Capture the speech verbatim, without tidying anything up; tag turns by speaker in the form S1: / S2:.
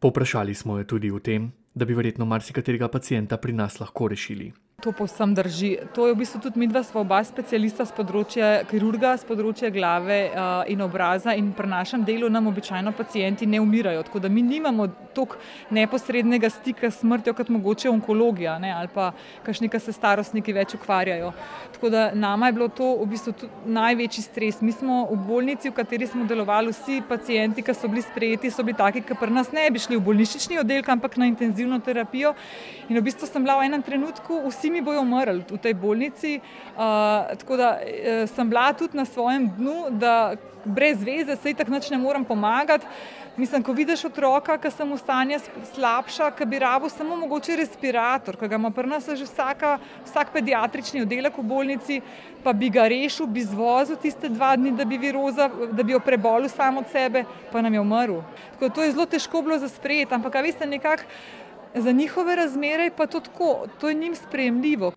S1: Povprašali smo jo tudi o tem, da bi verjetno marsikaterega pacienta pri nas lahko rešili.
S2: To povsem drži. To je v bistvu tudi midva sva oba specialista z področja kirurga, z področja glave uh, in obraza in pri našem delu nam običajno pacienti ne umirajo, tako da mi nimamo toliko neposrednega stika s smrtjo kot mogoče onkologija, ne, ali pa kakšni, ki se starostniki več ukvarjajo. Tako da nama je bilo to v bistvu tudi največji stres. Mi smo v bolnici, v kateri smo delovali, vsi pacienti, ki so bili sprejeti, so bili taki, ki pri nas ne bi šli v bolnišnični oddelek, ampak na intenzivno terapijo. In v bistvu sem bila v enem trenutku, vsi mi bojo umrli v tej bolnici, uh, tako da uh, sem bila tudi na svojem dnu, da brez veze se itak nič ne morem pomagati. Mislim, ko vidiš otroka, ki se mu stanje slabša, ki bi rabil samo mogoče respirator, ki ga ima pri nas že vsaka, vsak pediatrični oddelek v bolnici, pa bi ga rešil, bi zvozil tiste dva dni, da bi viroza, da bi jo prebolil sam od sebe, pa nam je umrl. Tako da to je zelo težko bilo za sprejeti, ampak a veste, nekako za njihove razmere pa to tako, to je njim sprejemljivo.